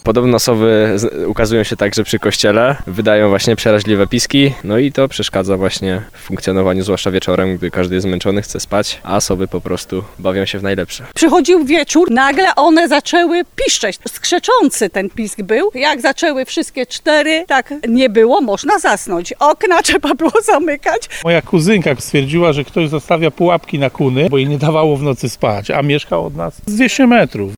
Podobno sowy ukazują się także przy kościele, wydają właśnie przeraźliwe piski, no i to przeszkadza właśnie w funkcjonowaniu, zwłaszcza wieczorem, gdy każdy jest zmęczony, chce spać, a sowy po prostu bawią się w najlepsze. Przychodził wieczór, nagle one zaczęły piszczeć. Skrzeczący ten pisk był. Jak zaczęły wszystkie 4, tak nie było, można zasnąć. Okna trzeba było zamykać. Moja kuzynka stwierdziła, że ktoś zostawia pułapki na kuny, bo jej nie dawało w nocy spać, a mieszka od nas 200 metrów.